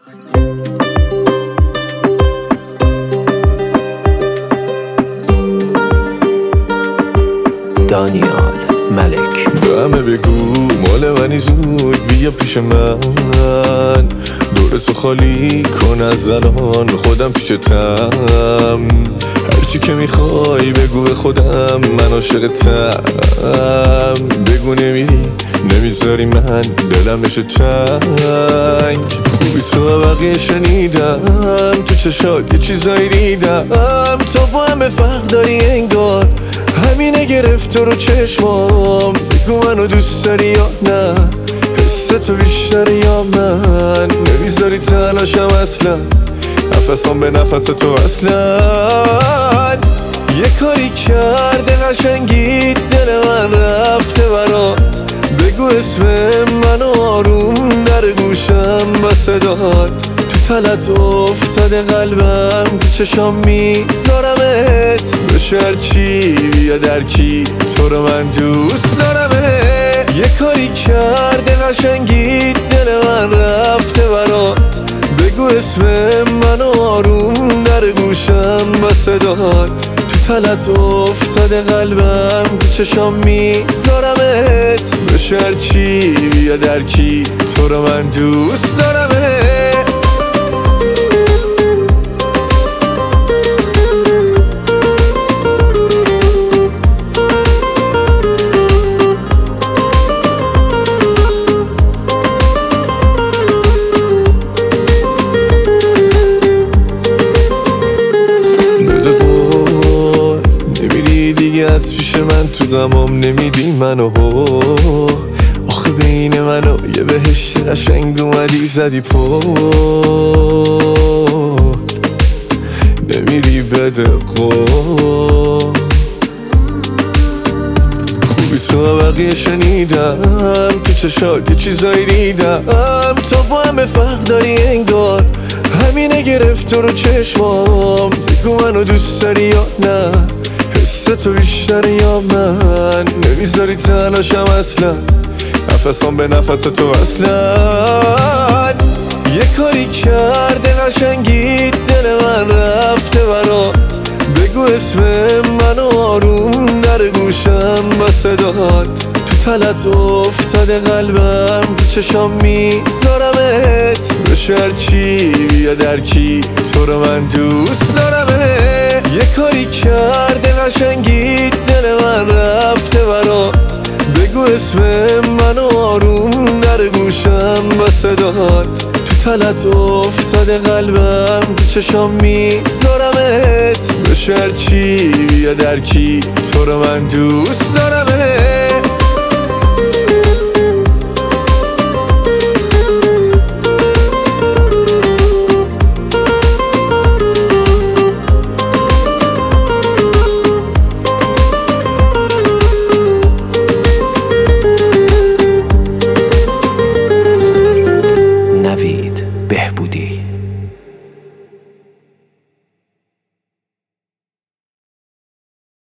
دانیال ملک. به همه بگو مال منی، زود بیا پیش من، دورتو خالی کن از زنان، خودم پیشتم، هرچی که میخوای بگو به خودم، من عاشقتم. بگو نمیری نمیذاری من دلم بشه تنگ، خوبی تو بقیه شنیدم، تو چشات یه چیزایی دیدم، تو با همه فرق داری انگار، همینه گرفت رو چشمام. بگو منو دوست داری یا نه، حس تو بیشتر یا من، نمیذاری تنهاشم اصلا، نفسم به نفس تو اصلا. یه کاری کرده قشنگی دل من رفته برات، بگو اسم منو آروم در گوشم با صدات، تو تلت افتاده قلبم، تو چشام میذارمت، بشه هرچی بیا درکی، تو رو من دوست دارمت. یه کاری کرده قشنگی دل من رفته برات، بگو اسم منو آروم در گوشم با صدات، تو تلت افتاده قلبم، تو چشام میذارمت، بشه هرچی بیا درکی، تو رو من دوست دارمت. دیگه از پیش من تو غمام نمیدی منو، آخه بین منو یه بهشت قشنگ اومدی زدی پا، نمیری بده قول، خوبی تو بقیه شنیدم، تو چشات یه چیزایی دیدم، تو با همه فرق داری انگار، همینه گرفت رو چشمام. بگو منو دوست داری یا نه، حس تو بیشتر یا من، نمیذاری تنهاشم اصلا، نفسم به نفس تو اصلا. یه کاری کرده قشنگی دل من رفته برات، بگو اسم منو آروم در گوشم با صدات، تو تلت افتاده قلبم، تو چشام میذارمت، بشه هرچی بیا درکی، تو رو من دوست دارمت. یه کاری کرده قشنگی دل من رفته برات، بگو اسم منو آروم در گوشم با صدات، تو تلت افتاده قلبم، تو چشام میذارمت، بشه هرچی بیا درکی، تو رو من دوست دارمت.